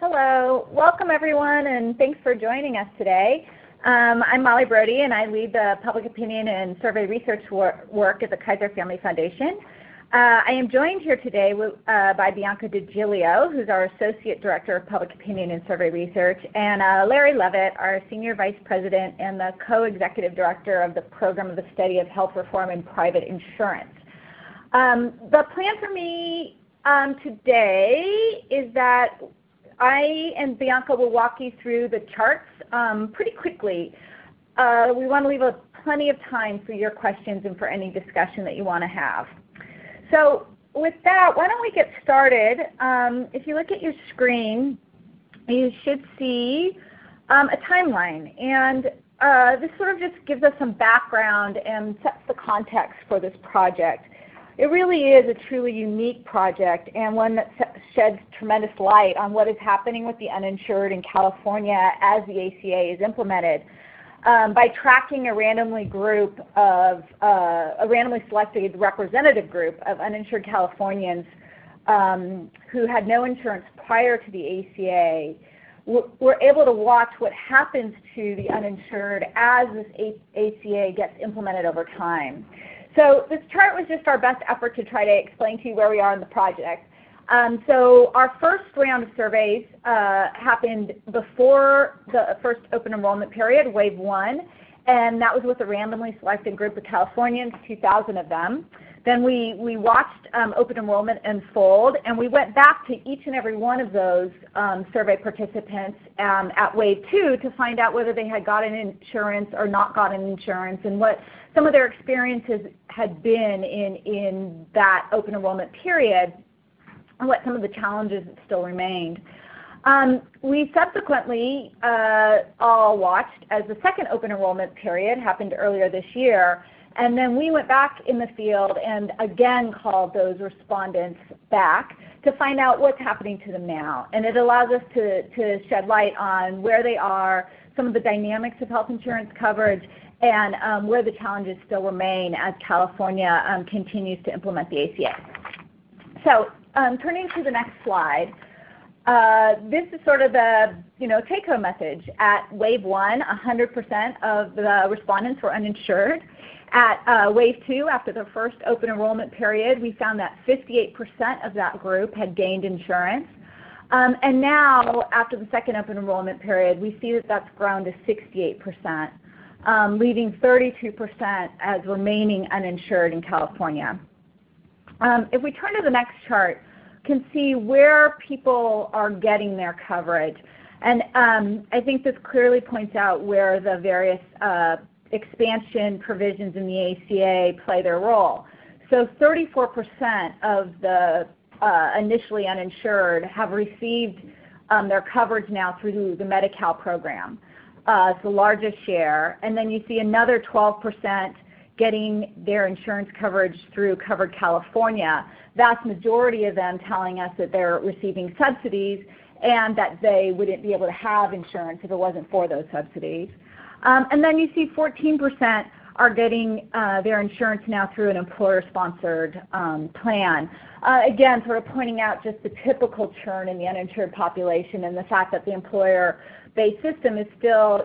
Hello. Welcome, everyone, and thanks for joining us today. I'm Molly Brody, and I lead the public opinion and survey research work at the Kaiser Family Foundation. I am joined here today by Bianca DiGilio, who's our Associate Director of Public Opinion and Survey Research, and Larry Levitt, our Senior Vice President and the Co-Executive Director of the Program of the Study of Health Reform in Private Insurance. The plan for me today is that I and Bianca will walk you through the charts pretty quickly. We want to leave plenty of time for your questions and for any discussion that you want to have. So with that, why don't we get started? If you look at your screen, you should see a timeline. And this sort of just gives us some background and sets the context for this project. It really is a truly unique project and one that sheds tremendous light on what is happening with the uninsured in California as the ACA is implemented. By tracking a randomly selected representative group of uninsured Californians who had no insurance prior to the ACA, we're able to watch what happens to the uninsured as this ACA gets implemented over time. So this chart was just our best effort to try to explain to you where we are in the project. So our first round of surveys happened before the first open enrollment period, Wave 1, and that was with a randomly selected group of Californians, 2,000 of them. Then we watched open enrollment unfold, and we went back to each and every one of those survey participants at Wave 2 to find out whether they had gotten insurance or not gotten insurance and what some of their experiences had been in that open enrollment period and what some of the challenges that still remained. We subsequently all watched as the second open enrollment period happened earlier this year, and then we went back in the field and again called those respondents back to find out what's happening to them now. And it allows us to shed light on where they are, some of the dynamics of health insurance coverage, and where the challenges still remain as California continues to implement the ACA. So turning to the next slide, this is sort of the take-home message. At Wave 1, 100% of the respondents were uninsured. At Wave 2, after the first open enrollment period, we found that 58% of that group had gained insurance. And now, after the second open enrollment period, we see that that's grown to 68%. Leaving 32% as remaining uninsured in California. If we turn to the next chart, you can see where people are getting their coverage. And I think this clearly points out where the various expansion provisions in the ACA play their role. So 34% of the initially uninsured have received their coverage now through the Medi-Cal program. It's the largest share. And then you see another 12% getting their insurance coverage through Covered California. Vast majority of them telling us that they're receiving subsidies and that they wouldn't be able to have insurance if it wasn't for those subsidies. And then you see 14% are getting their insurance now through an employer-sponsored plan. Again, sort of pointing out just the typical churn in the uninsured population and the fact that the employer-based system is still,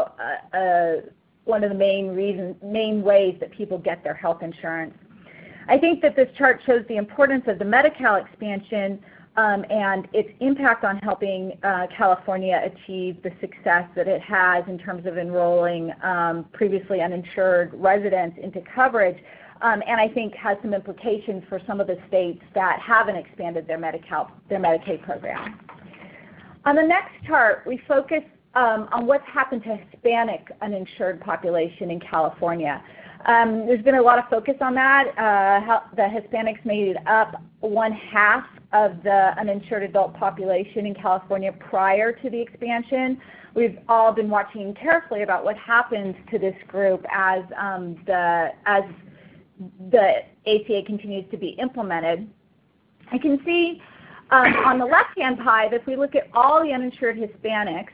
one of the main ways that people get their health insurance. I think that this chart shows the importance of the Medi-Cal expansion and its impact on helping California achieve the success that it has in terms of enrolling previously uninsured residents into coverage, and I think has some implications for some of the states that haven't expanded their Medicaid program. On the next chart, we focus on what's happened to Hispanic uninsured population in California. There's been a lot of focus on that. How the Hispanics made up 1/2 of the uninsured adult population in California prior to the expansion. We've all been watching carefully about what happens to this group as the ACA continues to be implemented. I can see on the left-hand pie that if we look at all the uninsured Hispanics,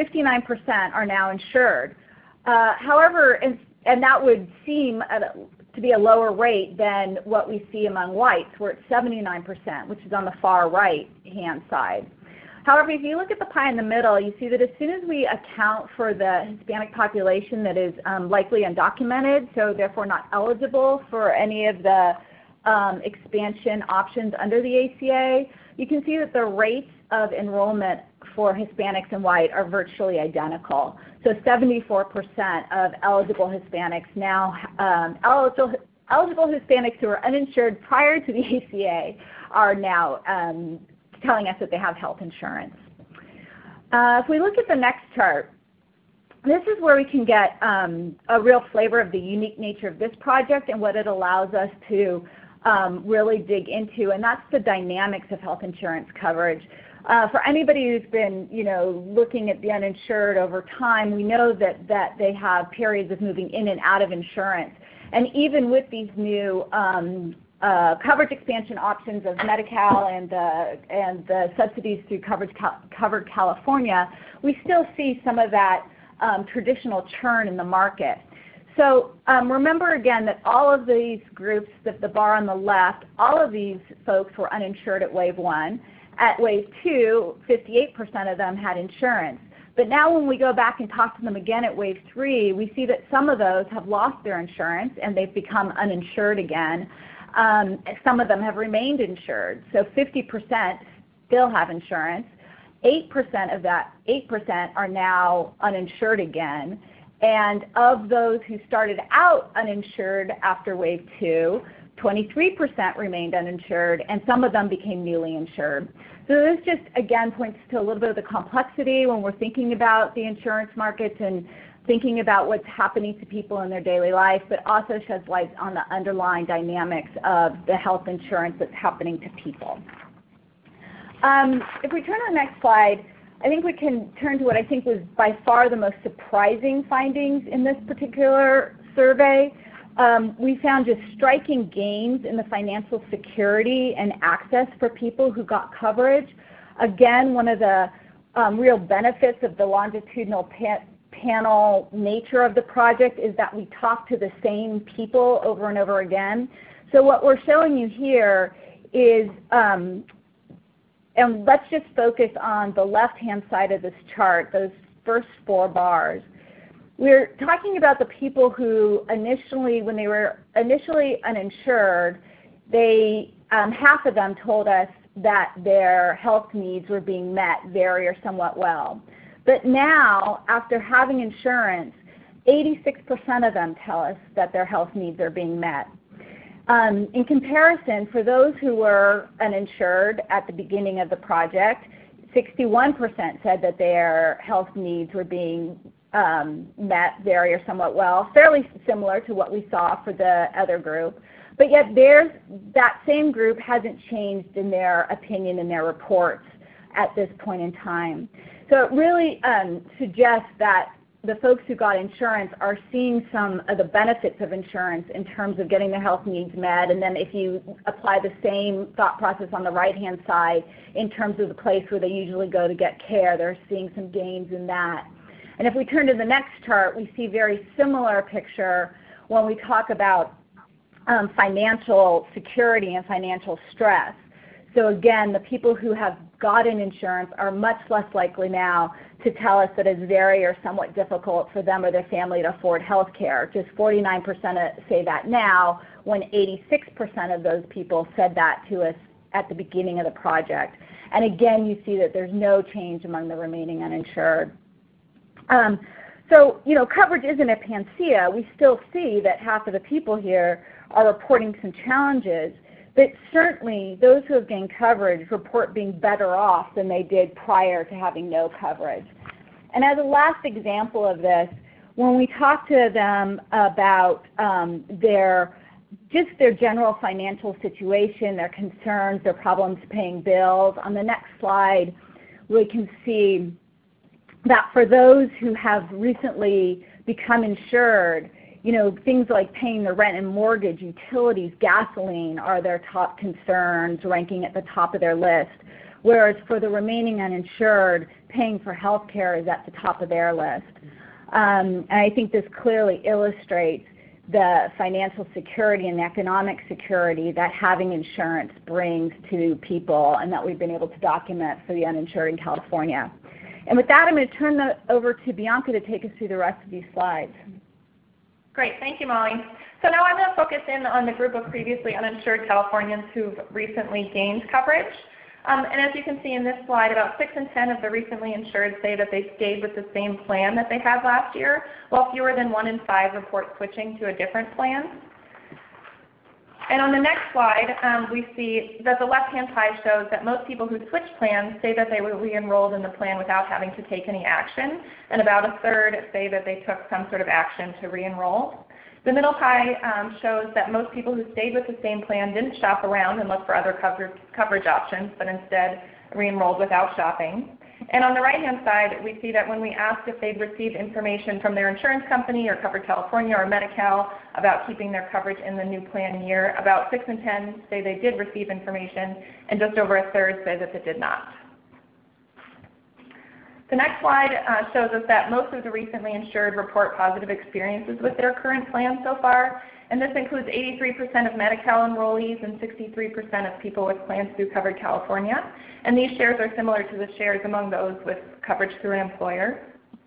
59% are now insured. However, and that would seem to be a lower rate than what we see among whites, where it's 79%, which is on the far right-hand side. However, if you look at the pie in the middle, you see that as soon as we account for the Hispanic population that is likely undocumented, so therefore not eligible for any of the expansion options under the ACA, you can see that the rates of enrollment for Hispanics and white are virtually identical. So 74% of eligible Hispanics now, eligible Hispanics who were uninsured prior to the ACA are now telling us that they have health insurance. If we look at the next chart, this is where we can get a real flavor of the unique nature of this project and what it allows us to really dig into, and that's the dynamics of health insurance coverage. For anybody who's been, looking at the uninsured over time, we know that they have periods of moving in and out of insurance. And even with these new coverage expansion options of Medi-Cal and the subsidies through Covered California, we still see some of that traditional churn in the market. So remember again that all of these groups, the bar on the left, all of these folks were uninsured at Wave 1. At Wave 2, 58% of them had insurance. But now when we go back and talk to them again at Wave 3, we see that some of those have lost their insurance and they've become uninsured again. Some of them have remained insured. So 50% still have insurance. 8% of that 8% are now uninsured again. And of those who started out uninsured after Wave 2, 23% remained uninsured, and some of them became newly insured. So this just, again, points to a little bit of the complexity when we're thinking about the insurance markets and thinking about what's happening to people in their daily life, but also sheds light on the underlying dynamics of the health insurance that's happening to people. If we turn to the next slide, I think we can turn to what I think was by far the most surprising findings in this particular survey. We found just striking gains in the financial security and access for people who got coverage. Again, one of the real benefits of the longitudinal panel nature of the project is that we talk to the same people over and over again. So what we're showing you here is, and let's just focus on the left-hand side of this chart, those first 4 bars. We're talking about the people who initially, when they were initially uninsured, half of them told us that their health needs were being met very or somewhat well. But now, after having insurance, 86% of them tell us that their health needs are being met. In comparison, for those who were uninsured at the beginning of the project, 61% said that their health needs were being met very or somewhat well, fairly similar to what we saw for the other group. But yet that same group hasn't changed in their opinion in their reports at this point in time. So it really suggests that the folks who got insurance are seeing some of the benefits of insurance in terms of getting their health needs met. And then if you apply the same thought process on the right-hand side in terms of the place where they usually go to get care, they're seeing some gains in that. And if we turn to the next chart, we see a very similar picture when we talk about financial security and financial stress. So again, the people who have gotten insurance are much less likely now to tell us that it's very or somewhat difficult for them or their family to afford health care. Just 49% say that now, when 86% of those people said that to us at the beginning of the project. And again, you see that there's no change among the remaining uninsured. So, coverage isn't a panacea. We still see that half of the people here are reporting some challenges, but certainly those who have gained coverage report being better off than they did prior to having no coverage. And as a last example of this, when we talk to them about their general financial situation, their concerns, their problems paying bills, on the next slide we can see that for those who have recently become insured, things like paying the rent and mortgage, utilities, gasoline are their top concerns, ranking at the top of their list. Whereas for the remaining uninsured, paying for health care is at the top of their list. And I think this clearly illustrates the financial security and economic security that having insurance brings to people, and that we've been able to document for the uninsured in California. And with that, I'm going to turn that over to Bianca to take us through the rest of these slides. Great, thank you, Molly. So now I'm going to focus in on the group of previously uninsured Californians who've recently gained coverage. And as you can see in this slide, about 6 in 10 of the recently insured say that they stayed with the same plan that they had last year, while fewer than 1 in 5 report switching to a different plan. And on the next slide, we see that the left-hand side shows that most people who switch plans say that they were re-enrolled in the plan without having to take any action, and about a third say that they took some sort of action to re-enroll. The middle pie shows that most people who stayed with the same plan didn't shop around and look for other coverage options, but instead re-enrolled without shopping. And on the right-hand side, we see that when we asked if they'd received information from their insurance company or Covered California or Medi-Cal about keeping their coverage in the new plan year, about 6 in 10 say they did receive information, and just over a third say that they did not. The next slide shows us that most of the recently insured report positive experiences with their current plan so far, and this includes 83% of Medi-Cal enrollees and 63% of people with plans through Covered California. And these shares are similar to the shares among those with coverage through an employer.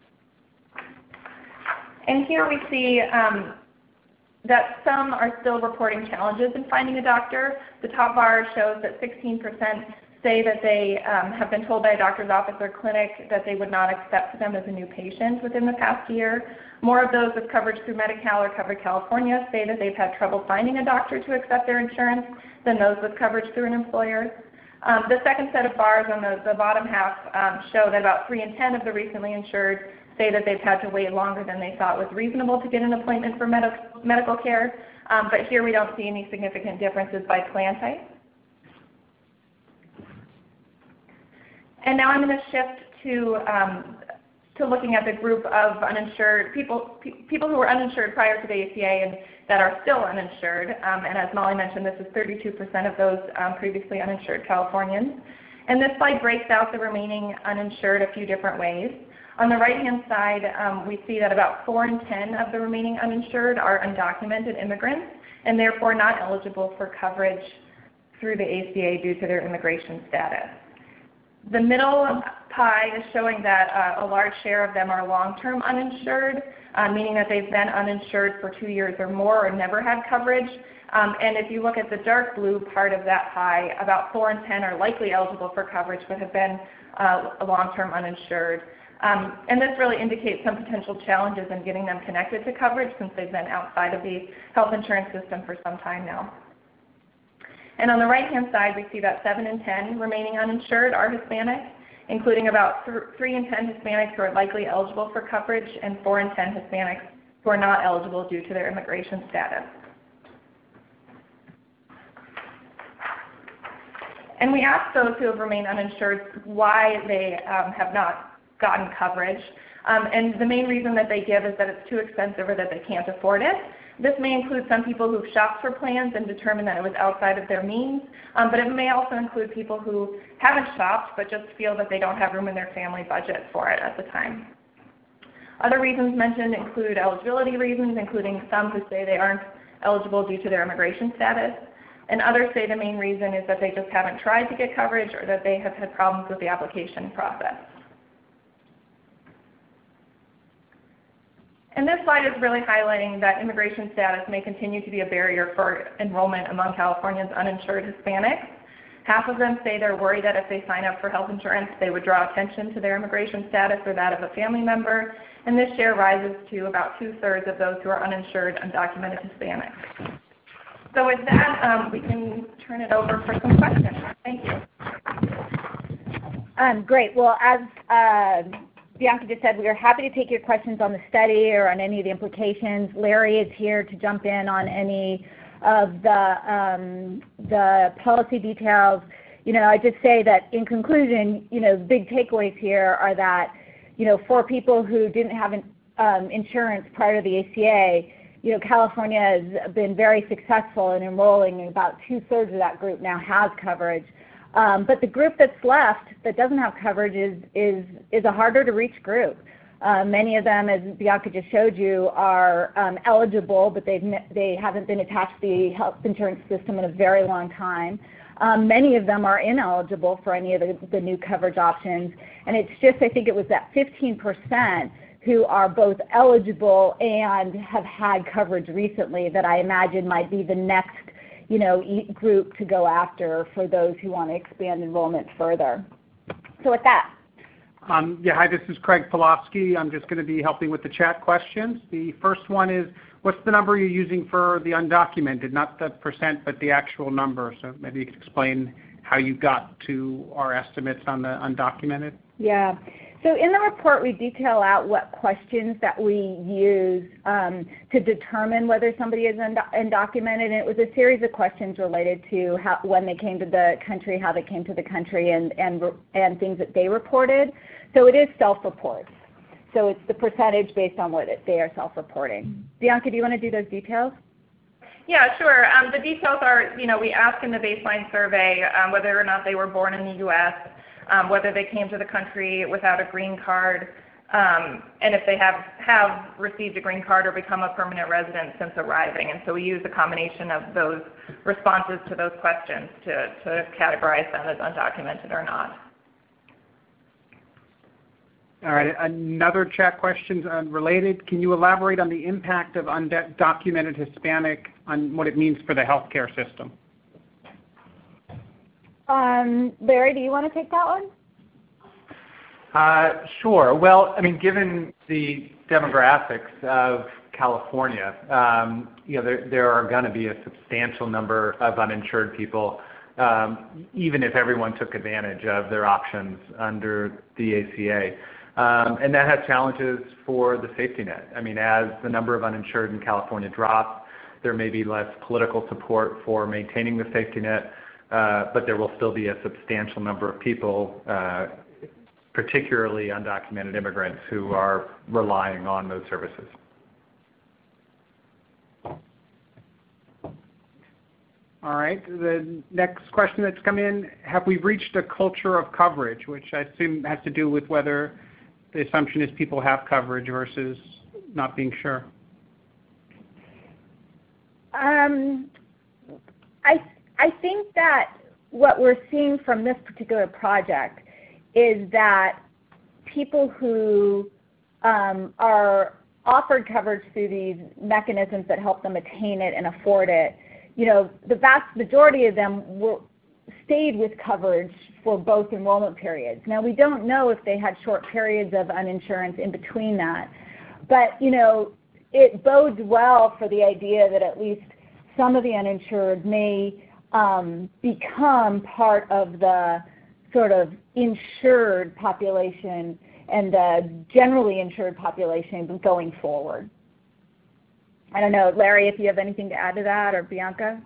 And here we see that some are still reporting challenges in finding a doctor. The top bar shows that 16% say that they have been told by a doctor's office or clinic that they would not accept them as a new patient within the past year. More of those with coverage through Medi-Cal or Covered California say that they've had trouble finding a doctor to accept their insurance than those with coverage through an employer. The second set of bars on the bottom half show that about 3 in 10 of the recently insured say that they've had to wait longer than they thought was reasonable to get an appointment for medical care. But here we don't see any significant differences by plan type. And now I'm going to shift to looking at the group of uninsured people who were uninsured prior to the ACA and that are still uninsured. And as Molly mentioned, this is 32% of those previously uninsured Californians. And this slide breaks out the remaining uninsured a few different ways. On the right-hand side, we see that about 4 in 10 of the remaining uninsured are undocumented immigrants and therefore not eligible for coverage through the ACA due to their immigration status. The middle pie is showing that a large share of them are long-term uninsured, meaning that they've been uninsured for 2 years or more or never had coverage. And if you look at the dark blue part of that pie, about 4 in 10 are likely eligible for coverage but have been long-term uninsured. And this really indicates some potential challenges in getting them connected to coverage since they've been outside of the health insurance system for some time now. And on the right-hand side, we see that 7 in 10 remaining uninsured are Hispanic, including about 3 in 10 Hispanics who are likely eligible for coverage and 4 in 10 Hispanics who are not eligible due to their immigration status. And we asked those who have remained uninsured why they have not gotten coverage. And the main reason that they give is that it's too expensive or that they can't afford it. This may include some people who've shopped for plans and determined that it was outside of their means, but it may also include people who haven't shopped but just feel that they don't have room in their family budget for it at the time. Other reasons mentioned include eligibility reasons, including some who say they aren't eligible due to their immigration status, and others say the main reason is that they just haven't tried to get coverage or that they have had problems with the application process. And this slide is really highlighting that immigration status may continue to be a barrier for enrollment among California's uninsured Hispanics. Half of them say they're worried that if they sign up for health insurance, they would draw attention to their immigration status or that of a family member. And this share rises to about 2/3 of those who are uninsured undocumented Hispanics. So with that, we can turn it over for some questions. Thank you. Great. Well, as Bianca just said, we are happy to take your questions on the study or on any of the implications. Larry is here to jump in on any of the policy details. I just say that in conclusion, the big takeaways here are that, for people who didn't have insurance prior to the ACA, California has been very successful in enrolling, and about 2/3 of that group now has coverage. But the group that's left that doesn't have coverage is a harder to reach group. Many of them, as Bianca just showed you, are eligible, but they haven't been attached to the health insurance system in a very long time. Many of them are ineligible for any of the new coverage options. And it's just, I think it was that 15% who are both eligible and have had coverage recently that I imagine might be the next group to go after for those who want to expand enrollment further. So with that. Hi, this is Craig Pawlowski. I'm just going to be helping with the chat questions. The first one is, what's the number you're using for the undocumented? Not the percent, but the actual number. So maybe you could explain how you got to our estimates on the undocumented. Yeah. So in the report, we detail out what questions that we use to determine whether somebody is undocumented. And it was a series of questions related to when they came to the country, how they came to the country, and things that they reported. So it is self-reports. So it's the percentage based on what they are self-reporting. Bianca, do you want to do those details? Yeah, sure. The details are, we ask in the baseline survey whether or not they were born in the U.S., whether they came to the country without a green card, and if they have received a green card or become a permanent resident since arriving. And so we use a combination of those responses to those questions to categorize them as undocumented or not. All right, another chat question related. Can you elaborate on the impact of undocumented Hispanic on what it means for the healthcare system? Larry, do you want to take that one? Sure. Well, given the demographics of California, there are going to be a substantial number of uninsured people, even if everyone took advantage of their options under the ACA. And that has challenges for the safety net. As the number of uninsured in California drops, there may be less political support for maintaining the safety net, but there will still be a substantial number of people, particularly undocumented immigrants, who are relying on those services. All right. The next question that's come in, have we reached a culture of coverage, which I assume has to do with whether the assumption is people have coverage versus not being sure? I think that what we're seeing from this particular project is that people who are offered coverage through these mechanisms that help them attain it and afford it, the vast majority of them stayed with coverage for both enrollment periods. Now, we don't know if they had short periods of uninsurance in between that, but it bodes well for the idea that at least some of the uninsured may become part of the sort of insured population and the generally insured population going forward. I don't know, Larry, if you have anything to add to that, or Bianca?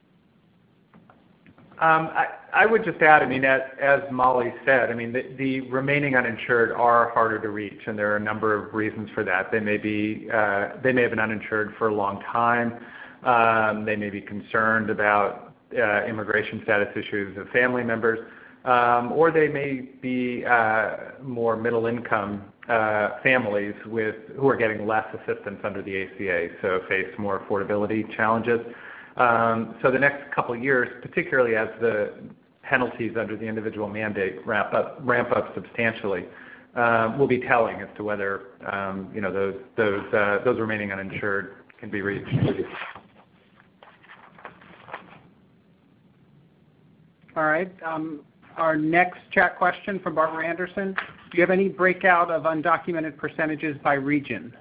I would just add, as Molly said, the remaining uninsured are harder to reach, and there are a number of reasons for that. They may have been uninsured for a long time. They may be concerned about immigration status issues of family members, or they may be more middle-income families who are getting less assistance under the ACA, so face more affordability challenges. So the next couple of years, particularly as the penalties under the individual mandate ramp up substantially, will be telling as to whether those remaining uninsured can be reached. All right. Our next chat question from Barbara Anderson. Do you have any breakout of undocumented percentages by region?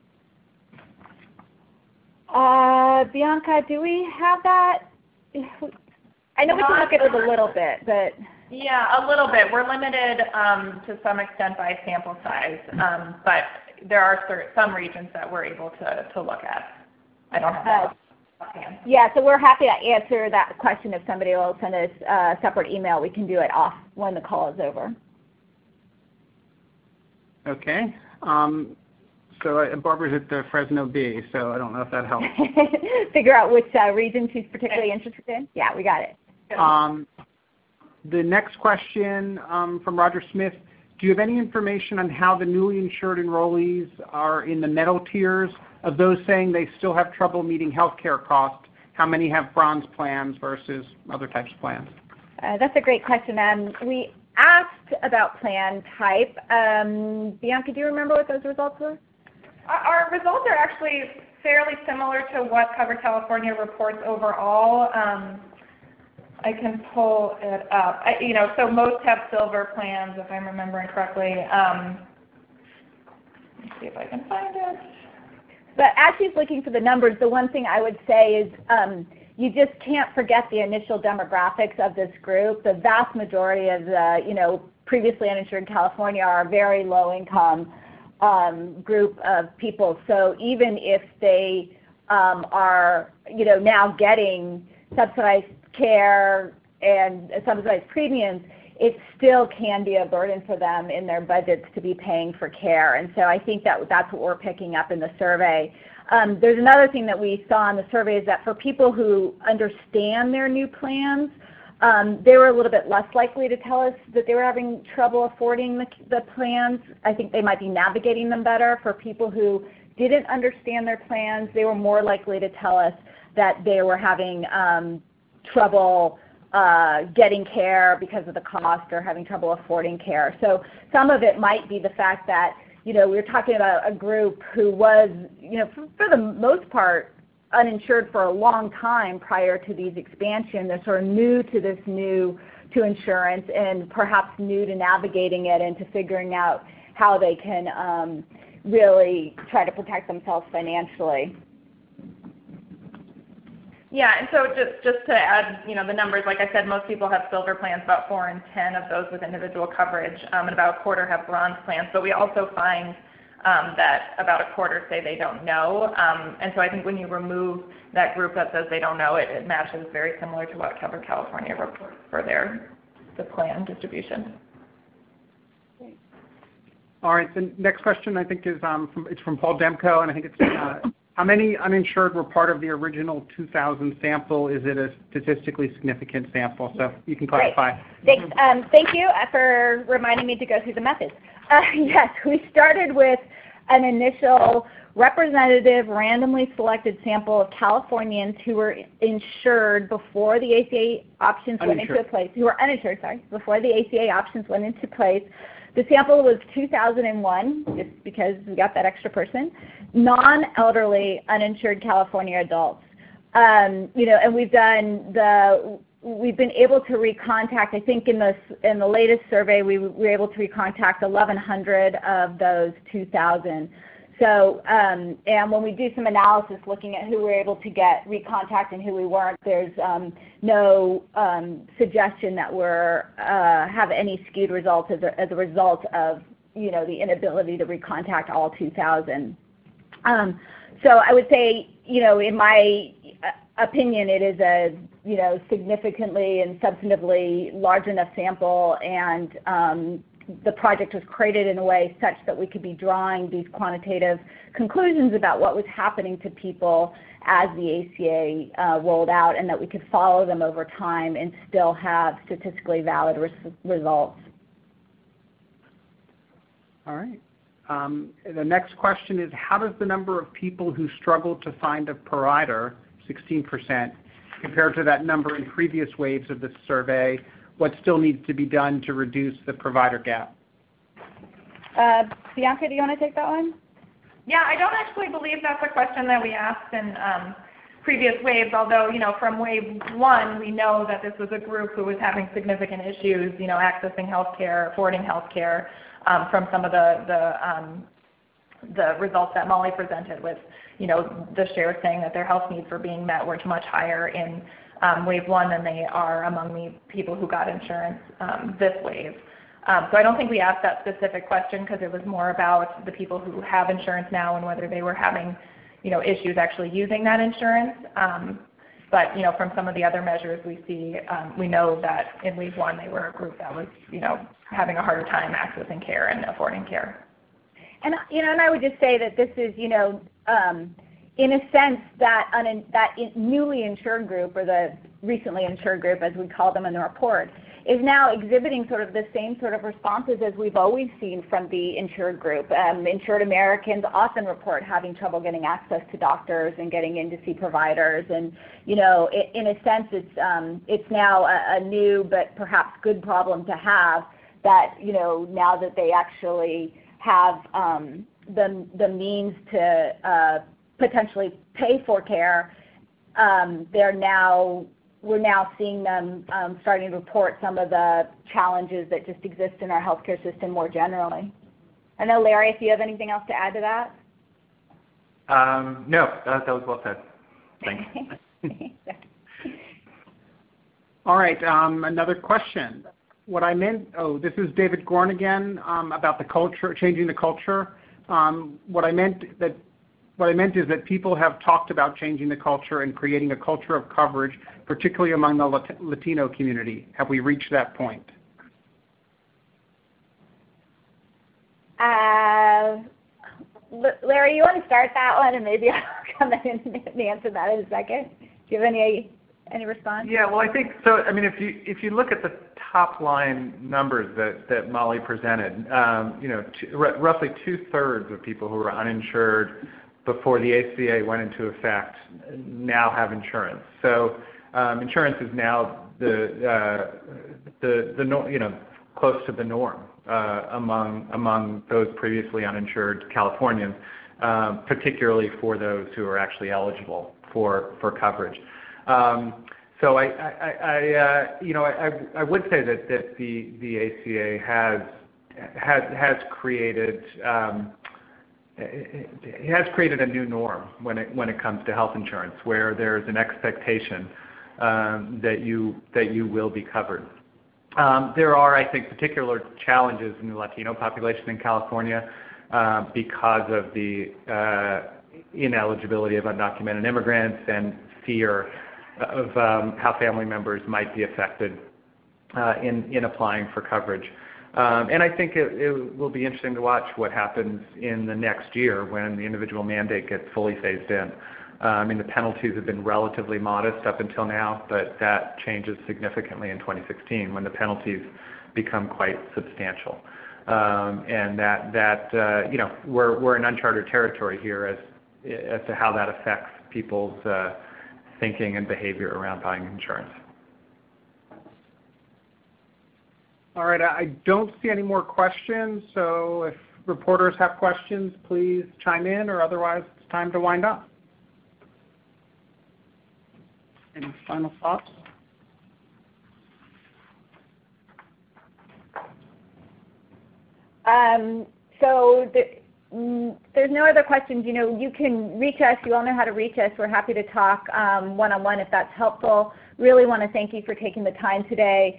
Bianca, do we have that? I know we can look at it a little bit, but... Yeah, a little bit. We're limited to some extent by sample size, but there are some regions that we're able to look at. I don't have that. Yeah, so we're happy to answer that question. If somebody will send us a separate email, we can do it off when the call is over. Okay. So Barbara's at the Fresno B, so I don't know if that helps. Figure out which region she's particularly interested in? Yeah, we got it. The next question from Roger Smith. do you have any information on how the newly insured enrollees are in the metal tiers of those saying they still have trouble meeting health care costs? How many have bronze plans versus other types of plans? That's a great question. We asked about plan type. Bianca, do you remember what those results were? Our results are actually fairly similar to what Covered California reports overall. I can pull it up. So most have silver plans, if I'm remembering correctly. Let me see if I can find it. But as she's looking for the numbers, the one thing I would say is you just can't forget the initial demographics of this group. The vast majority of the previously uninsured in California are a very low income group of people. So even if they are now getting subsidized care and subsidized premiums, it still can be a burden for them in their budgets to be paying for care. And so I think that's what we're picking up in the survey. There's another thing that we saw in the survey is that for people who understand their new plans, they were a little bit less likely to tell us that they were having trouble affording the plans. I think they might be navigating them better. For people who didn't understand their plans, they were more likely to tell us that they were having trouble getting care because of the cost or having trouble affording care. So some of it might be the fact that, we're talking about a group who was, for the most part, uninsured for a long time prior to these expansions. They're sort of new to insurance and perhaps new to navigating it and to figuring out how they can really try to protect themselves financially. Yeah, and so just to add, the numbers, like I said, most people have silver plans, about 4 in 10 of those with individual coverage, and about a quarter have bronze plans. But we also find that about a quarter say they don't know. And so I think when you remove that group that says they don't know, it matches very similar to what Covered California reports for the plan distribution. All right, the next question I think is from Paul Demko, and I think it's how many uninsured were part of the original 2000 sample? Is it a statistically significant sample? So you can clarify. Great. Thanks. Thank you for reminding me to go through the methods. Yes, we started with an initial representative, randomly selected sample of Californians who were insured before the ACA options went into place. Who were uninsured, before the ACA options went into place. The sample was 2001, just because we got that extra person. Non-elderly, uninsured California adults. And we've been able to recontact. I think in the latest survey, we were able to recontact 1,100 of those 2,000. So, and when we do some analysis looking at who we're able to get recontact and who we weren't, there's no suggestion that we're have any skewed results as a result of the inability to recontact all 2,000. So I would say in my opinion, it is a significantly and substantively large enough sample, and the project was created in a way such that we could be drawing these quantitative conclusions about what was happening to people as the ACA rolled out, and that we could follow them over time and still have statistically valid results. All right. The next question is, how does the number of people who struggle to find a provider, 16%, compare to that number in previous waves of the survey? What still needs to be done to reduce the provider gap? Bianca, do you want to take that one? Yeah, I don't actually believe that's a question that we asked in previous waves, although, from wave 1, we know that this was a group who was having significant issues, accessing health care, affording health care, from some of the results that Molly presented with, the share saying that their health needs were being met were much higher in wave 1 than they are among the people who got insurance this wave. So I don't think we asked that specific question because it was more about the people who have insurance now and whether they were having, issues actually using that insurance. But from some of the other measures we see, we know that in wave 1 they were a group that was, having a harder time accessing care and affording care. And and I would just say that this is, in a sense, that newly insured group, or the recently insured group, as we call them in the report, is now exhibiting sort of the same sort of responses as we've always seen from the insured group. Insured Americans often report having trouble getting access to doctors and getting in to see providers, and in a sense, it's now a new but perhaps good problem to have. That now that they actually have the means to potentially pay for care, we're now seeing them starting to report some of the challenges that just exist in our healthcare system more generally. I know, Larry, if you have anything else to add to that? No, that was well said. Thanks. All right, another question. This is David Gorn again, about the culture, changing the culture. What I meant is that people have talked about changing the culture and creating a culture of coverage, particularly among the Latino community. Have we reached that point? Larry, you want to start that one, and maybe I'll come in and answer that in a second. Do you have any response? Yeah, well, I think so. I mean, if you look at the top line numbers that Molly presented, roughly 2/3 of people who were uninsured before the ACA went into effect now have insurance. So insurance is now close to the norm among those previously uninsured Californians, particularly for those who are actually eligible for coverage. So I would say that the ACA has created it has created a new norm when it comes to health insurance, where there's an expectation that you will be covered. There are, I think, particular challenges in the Latino population in California because of the ineligibility of undocumented immigrants and fear of how family members might be affected in applying for coverage. And I think it will be interesting to watch what happens in the next year when the individual mandate gets fully phased in. I mean, the penalties have been relatively modest up until now, but that changes significantly in 2016 when the penalties become quite substantial. And we're in uncharted territory here as to how that affects people's thinking and behavior around buying insurance. All right, I don't see any more questions, so if reporters have questions, please chime in, or otherwise it's time to wind up. Any final thoughts? There's no other questions. You can reach us. You all know how to reach us. We're happy to talk one-on-one if that's helpful. Really want to thank you for taking the time today.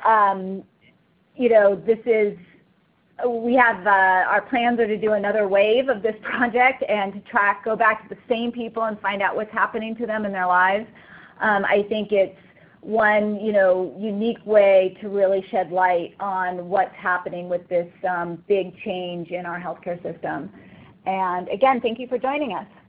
We have our plans are to do another wave of this project and to go back to the same people and find out what's happening to them in their lives. I think it's one unique way to really shed light on what's happening with this big change in our healthcare system. And again, thank you for joining us.